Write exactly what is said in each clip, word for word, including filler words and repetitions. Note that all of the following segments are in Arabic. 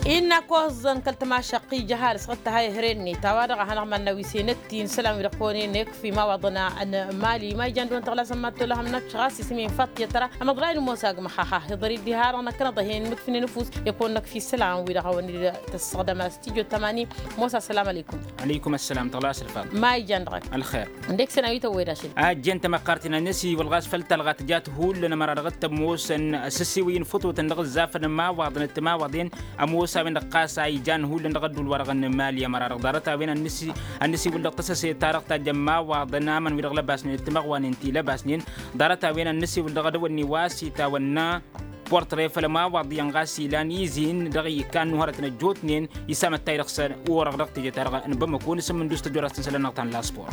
إن كوزن كلت ما شقي جهال سقطت هاي هرني توارق هنا من نويسينتين سلام يرقوني نكفي ما وضنا أن مالي ما يجندون تغلا سمات لهم نشغاس اسمين فط ترى أما ضراين موساق محاها يضري ديها أنا كنا ضهين مدفن نفوس يكون لك في سلام ويرقوني تصدم استيجو ثمانين موسى السلام عليكم. عليكم السلام طلع سلفان ما يجندك الخير عندك سنوية ويراشل أجنت ما قارتنا نسي والغاز فلت الغات جات هو لنا مرة رغت موسى سسيوين فتوة نغز زافن ما وضنا التما وضين أموسى من قاسا جان هو اللي نقدر الورق النمالية مرة رقدرتها بين النسي النسي ولا قصص تارق تجمع وضنا من ورق لباسنين التمغ وانتي لباسنين دارتها بين النسي ولا قدر والنواسي تاونا بورتري فلما وضيان غاسي لان يزين دغي كان نهارتنا جوتنين يسام التايرقسن ورق رقتي جتارق ان بمكون اسم من دوست جورات سلان نقطان لاسبور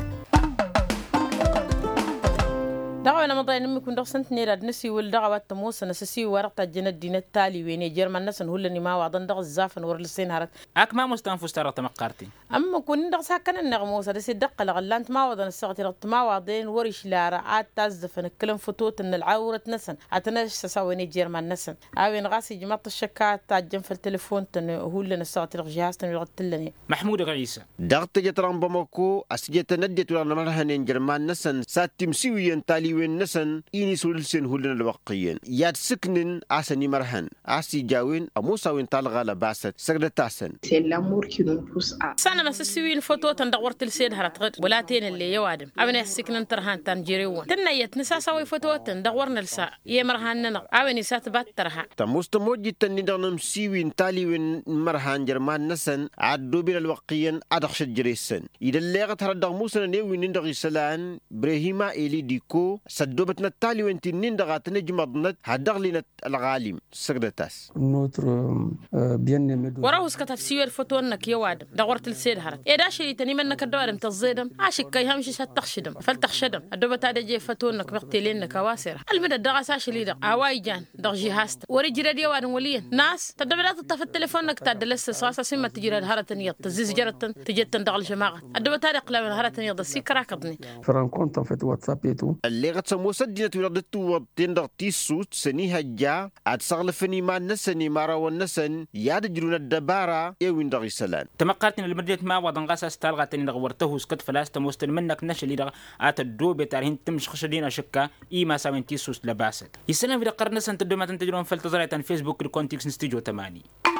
دعونا مضاين ممكن درسنت نيراد نسي والدعوات موسى نسي ورقة الجند دين التالي وين جرمان نسن هو اللي ما وعدن دغ الزافن ورلسين هرت أك ما مستنفس ترى تمقارتي أما كون درس هكذا النغموسة دس الدقة لغلانت ما وعدن السقط رت ما وعدين ورش لارا عاد تزفن كلام فتوت إن العورة نسن عتناش سويني جرمان نسن أوين غاسي جماعة الشكات تاجم في التليفون تن هو اللي السقط رغ جهاز تن يغتلني محمود غعيسى دغت جتران بمكو أسجت نديت ولا مرهن جرمان نسن ساتمسيوين تالي وين نسن إني سولسين هولنا الوقيين ياد سكنن عسني مرهن عسي جاوين أموسا وين طالغا لباسة سجد تاسن c'est l'amour qui nous pousse à سنة ما سسوين فوتو تندورت السيد هرتغد ولا تين اللي يوادم أبني السكنن ترهان تنجريون تنيت نسا سوي فوتو تندورنا لسا يمرهننا أبني ساتبات ترها تموست موجي تندرنم سيوين تالي وين مرهن جرمان نسن عدو بين الوقيين أدخش جريسن إذا الليغت هردغ موسى نيوين نندغي سلان برهيما إلي ديكو سدوبتنا التالي وانت نندغات نجمضنت هدغلنا الغاليم سقدتاس وراوس كتف سيور فوتو انك يوادم دغورت السيد هرت ايه داشي تاني منك الدوارم تزيدم عاشق كي همشي ستخشدم فلتخشدم الدوبة هذا جي فوتو انك مقتلين كواسر المدى الدغاس عاشي ليدق عواي جان دغ جهاست وريجي راديو وادم وليا ناس تدبرات تطفى التليفون انك تدلس صاصة سمة تجي هرتن يط تزيز جرتن تجت دغ الجماعة الدوبة هذا قلم هرتن يط السيكرا كضني فرانكونتا في واتساب يتو اللي غتسموسدينة ولدتو وطين تيسوت سني هجا عاد صغلفني ما نسني مارا والنسن ياد جلون الدبارة يوين دغي سلان تمقارتنا المدينة ما وضن غاسا استالغاتني دغورته سكت فلاس تموستل منك نشلي دغ ات الدوبة تارهن تمش خشدين شكا إيما ساوين تيسوس لباسد يسلم في قرن سنة الدومات تجرون فلتزرعت فيسبوك الكونتيكس نستيجو تماني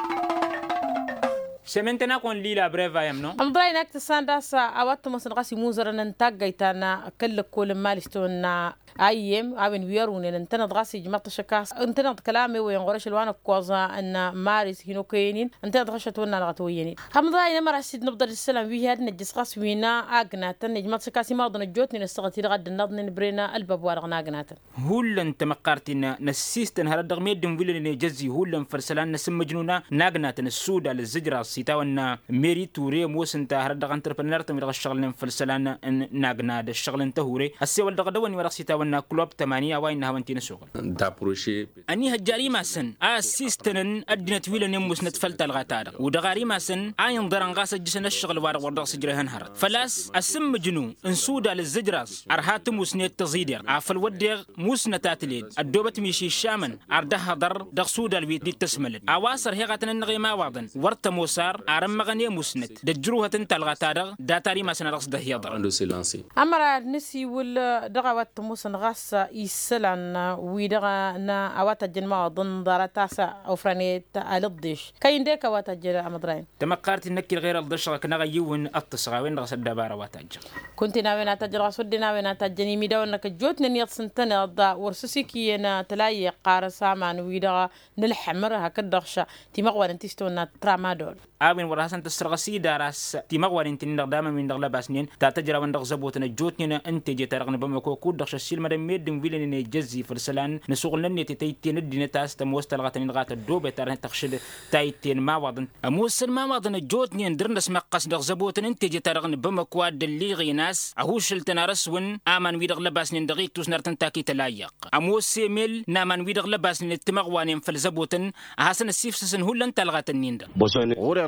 سمنتنا كون ليلا بريفا يمنو أمضاي نكت سانداس أوقات ما سنقاسي موزر ننتاج جيتنا كل كل مالستونا أيام أبن ويرون ننتنا دغاسي جماعة الشكاس ننتنا كلامي وينغرش الوان كوزا أن مارس هنو كينين ننتنا دغشتونا لغتوينين أمضاي نمر سيد نبضر السلام في هاد نجس قاس وينا أجنات جماعة الشكاس ما ضن الجوت نستغطي لغد النضن برينا الباب ورغنا أجنات هولن تمقارتنا نسيستن هذا دغميد دم فيلن يجزي هولن فرسلان نسم مجنونا ناجنات السودة للزجرة سيتاونا ميري توري موسنتا هرد انتربرنور تمر الشغل فلسلان ناغنا د الشغل تهوري السيول دغدوني ورا سيتاونا كلوب ثمانية وين هاونتين الشغل دابروشي اني هجاري ماسن اسيستن ادنت ويلن موس نتفلت الغاتار ودغاري ماسن اين دران غاس جسن الشغل ورا ورا سجرهن هرد فلاس اسم مجنو انسودا للزجراس ارهات موس نيت تزيدر عفل ودغ موس نتاتليد الدوبت ميشي الشامن اردها در دغسودا الويت تسملت اواصر هيغاتن النغيما واضن ورت موسى أرم مغني مسنت دجروها تنتلغى تارغ داتاري ما سنرقص ده يضر أمرا نسي والدغوات موسن غاس يسلان ويدغا نا أوات الجنما ضن دارتاسا أو فرانيت ألضيش كاين ديك أوات الجنما أمدرين تمقارت النكي غير الضشرة كنا يون التصغى وين رغس الدبارة واتاجر كنت ناوين أتجرى صد ناوين أتجني ميدا أنك جوتنا نيط سنتنا ضا ورسسيكي أنا تلاقي قارسا ما نويدغا نلحمر هكذا تيمغوان انتستونا ترامادول أبين وراسن تسرغسي دارس تيمغوان انتين دغداما من دغلا باسنين تاتجرى وان دغزبوتنا جوتنا انت جيتارغن بمكو كود دغش السيل مدام ميدن فيلن جزي فرسلان نسوغلن تيتين الدين تاس تموست الغاتن غات الدوبه تارن تخشد تايتين ما وضن موسن ما وضن جوتني ندرنس مقاس دغزبوتن انت جيتارغن بمكو دلي غيناس اهوشلتنا رسون امان ويدغ لباسنين دغيت توسنرتن تاكي تلايق اموسي ميل نامان ويدغ لباسنين تمغوان فلزبوتن حسن السيفسن هولن تلغاتن نيند غورن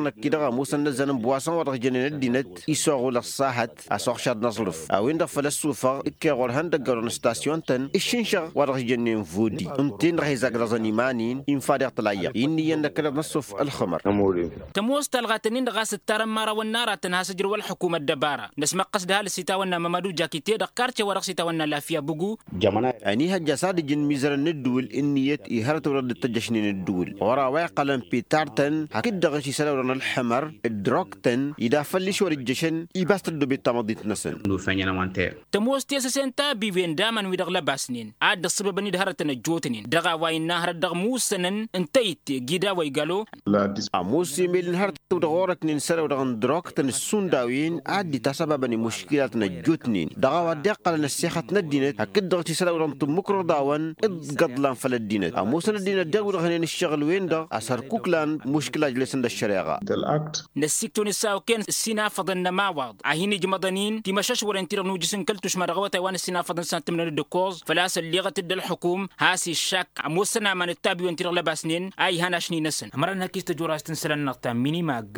دغنا كده موسى نزن بواسن ورغ جنين دينت يسوغ للصاحت اسوغ شاد نصرف اوين دغ فلسوفا كيغور هند غورن ستاسيون تن الشنشا ورغ جنين فودي انتين راه زغرزني مانين انفادر طلايا اني ينكل نصف الخمر تموس تلغاتنين غاس الترم مارا والنار تنهاسجر والحكومه الدباره نسمع قصدها لسيتاونا ممدو جاكيتي دكارتي ورغ سيتاونا لافيا بوغو اني هجساد جن ميزر الدول انيت يهرت ورد التجشنين الدول ورا واقلا بيتارتن هكيد دغشي سلاورن الحمر الدروكتن اذا فلش ور الجشن يباست الدبي تمضيت نسن تموس تيسسنتا بيفين دامن ويدغ لباسنين عاد السبب ني دهرتنا جوتنين دغا واي نهر دغ موسنن انتيت جيدا ويغالو اموسي ميل هرت ودغورك نين سلاورن دروكتن السونداوين عاد تسببني مشكلاتنا جوتنين دغا ودقل نسيخت ندينت هكيد دغشي سلاورن تمكر داون قدلان فلدينت اموسن الدين دغ ودغنين الشغل وين دا اثر كوكلان مشكله جلسن الشريعه نسيكتون الساو كان السينا فضلنا ما واض عهيني جمضانين تي مشاش ورنتير نوجسن كلتوش مرغوة وان السينا فضل سنت من الدكوز فلاس اللي غتد الحكوم هاسي الشك موسنا من التابي وانتير لباسنين اي هناشني نسن مرنا كيس تجوراس تنسل النقطة ميني ماغ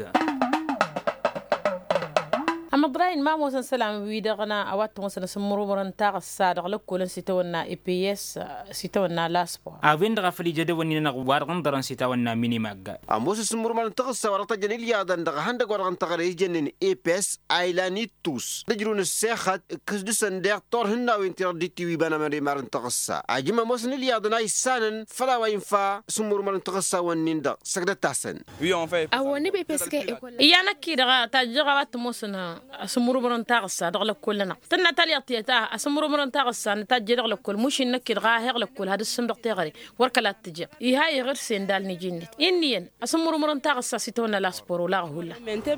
أما براين ما موسن سلام ويدغنا أوات موسن سمرو برنتاغ السادق لكل سيتونا إي بي إس سيتونا لاسبو أفين دغفلي جدوني نغوار غندرن سيتونا ميني ماغ أموس سمرو برنتاغ السوارة جنيل يادن دغ هندق ورغنتاغ ريجنين إي بي إس آيلاني توس دجرون السيخات كسدسن ديغ طور هنا وينتير دي تي ويبانا مري مرنتاغ السا أجيما موسن اليادن أي سانن فلا وينفا سمرو برنتاغ السا ونين دغ سكدة تحسن أو نبي بيسكي إيانا كي دغا تاجغوات موسن أسمرو برنتاغ السا دغ لكلنا تنا تالي طيتا أسمرو برنتاغ السا نتاجر لكل مش إنك غاهر لكل هذا السم دغتي وركلات تجي إيهاي غير سندال نجينت إنيين أسمرو برنتاغ السا سيتونا لاسبورو لا هولا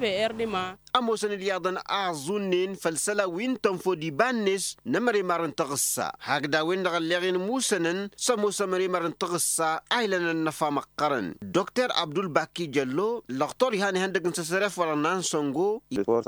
أموسن اليادن أعزونين فلسلا وين تنفو دي بانس نمري مارن تغسا هكذا وين دغليغين موسنن سموسا مري مارن تغسا أيلنا النفا مقرن دكتور عبد الباكي جلو لغطور هاني هندق نسسرف ورنان سونغو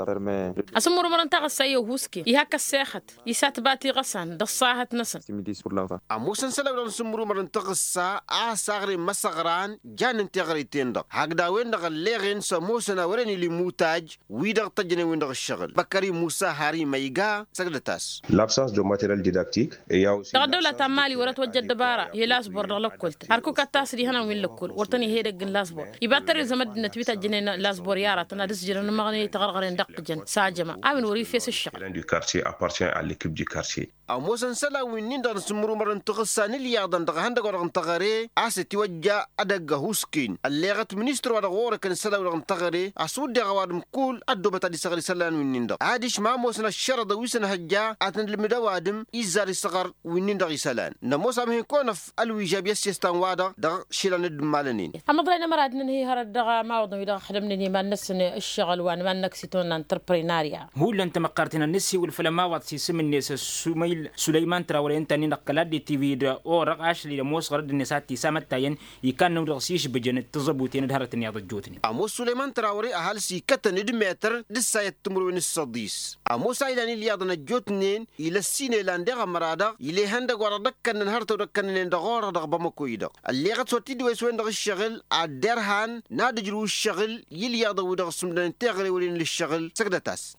أسمرو برنتاغ السا يوهوسكي يهاك الساخت يسات باتي غسان دصاهت نسن أموسن سلا ورن سمرو مارن تغسا أعساغري مسغران جان تغري تندق هكذا وين دغليغين سموسنا ورني لموتاج ويدغ تجني ويدغ الشغل بكري موسى هاري ميغا سغدتاس l'absence de matériel didactique et il y a aussi دولة تمالي ورت وجد دبارة يلاس بور لكلت هركو كتاس دي هنا وين لكل ورتني هيدغ لاس بور يباتر زمد نتويتا جنين لاس بور يارا تنا دس جرن مغني تغرغرين دق جن ساجما امن وري فيس الشغل du quartier appartient à l'équipe du quartier أموسن سلا وين در سمرو مرن تغسان اليادن دغ هندغ ورغن تغري أسيتي وجا أدغ هوسكين الليغت منيستر ورغور كان سلا ورغن تغري أسود دغواد مكول أدو بتادي سغري سلان وين در عادش ما موسن الشرد ويسن هجا أتن المدوادم إزاري صغر وين در سلان نموس أم هيكون في الويجاب يسيستان وادا دغ شيلان الدمالنين أما ضلنا مراد ننهي هرد دغ ما وضو يدغ خدمني ما نسن الشغل وان ما نكسيتون انتربريناريا هو اللي انت مقارتنا النسي والفلماوات سيسم الناس سميل سليمان تراوري انت نقلات دي تي في دا اورق عشري لموس غرد النسات تسامت تاين يكان نرسيش بجن تزبوتين دهرتني يا جوتني اموس سليمان تراوري اهل سيكتن دمتر دسا يتمرو من الصديس اموس ايلاني ليادنا جوتنين الى السين لاندغ مرادا الى هند غردك كن هرتو دكن ندغور دغ بمكويدا اللي غد سوتي دي وين دغ الشغل ادرهان نادجرو الشغل يلياد ودغ سمدن تغري ولين للشغل سكدتاس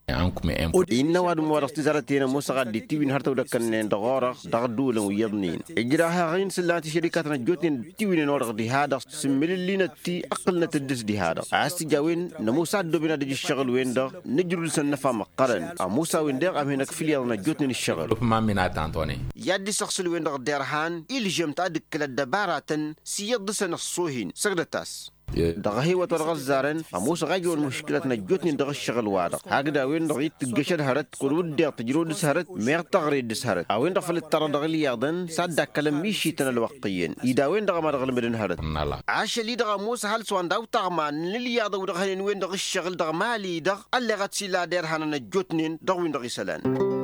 ان واد مورخ تزارتين موس غد تي وين هرتو دكن ندغور دغ دول ويضنين اجراها غين سلاتي شركاتنا جوتين تي وين ورغ دي هذا سمل لينا تي اقلنا تدس دي هذا عاستي جاوين نموسا دوبنا دي الشغل وين دغ نجرو سنفا مقرن اموسا وين دغ امينك فيليالنا جوتين الشغل ما من اتانتوني يدي شخص وين دغ درهان الجمت ادك الدبارات سيد سن الصوهين سغدتاس دغهي وترغز زارن اموس غاجون مشكلتنا جوتني دغ الشغل وادا هكذا وين دغ يتقشر هرت قرود دي تجرود سهرت ميغ تغريد سهرت او وين دغ التر دغ ليادن صدق كلام ميشي تن الوقيين اذا وين دغ ما دغ المدن هرت عاش لي دغ موس هل سوان داو تغمان للياده ودغ وين دغ الشغل دغ مالي دغ اللي غتسي لا دير هنا جوتنين دغ وين دغ سلان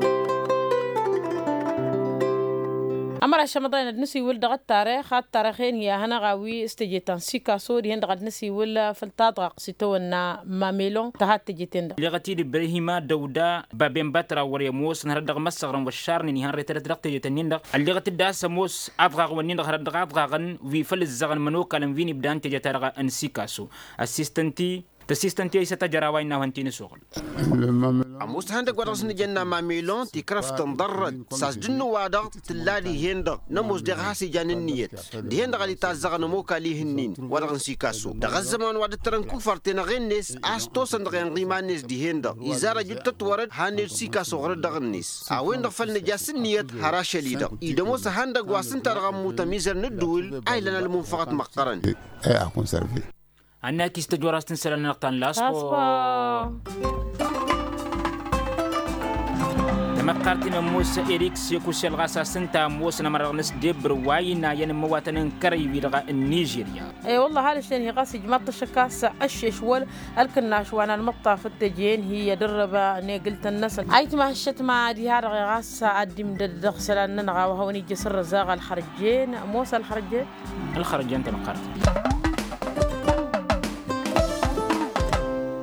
أمر الشمطين نسي ولد غد تاريخ هاد تاريخين هي هنا غاوي استجيتان سيكا سوري هند غد نسي ولا في التاطق سيتونا ماميلون تهات تجيتين اللي غتيد بريهما دودا بابين باترا وريموس نهر دغ مسغرن والشارن نهار ترت دغ تجيتين دغ اللي غتدا سموس افغاغ ونين دغ دغ افغاغن في فل الزغن منو كلام فيني بدان تجيتارغا ان سيكاسو اسيستنتي تسيستن تي ستجرا وين وانتين سوغل أموس هندق ورسن جنة ما ميلون تكرف تنضرد ساجدن وادق تلالي هندق نموس دغاسي جان النيت دي هندق اللي تازغ نموكا ليه النين ورغن سيكاسو دغ الزمان واد ترنكو فرتين غنس أستوسن دغن غيمانيس دي هندق إزارة جتت ورد هانير سيكاسو غرد دغنيس أوين دغفل نجاس النيت هراش ليدق إدموس هندق واسن ترغم متميزر ندول أيلنا المنفقات مقرن إيه أكون سرفي أنا كيستجوراس تنسل نقطان لاسبو لما قارتنا موسى إريكس يكوشي الغاسا سنتا موسى نمرغنس ديبر واينا ينمواتن كري بيرغا النيجيريا اي والله هالشين هي غاسي جماعة الشكاس أشيش وال الكناش وانا المطة في التجين هي دربة ني قلت النسل عيت ما هشت ما دي هارغي غاسا عدي مددغ سلان ننغا وهو نيجي سر زاغ الخرجين موسى الخرجين الخرجين تما قارتنا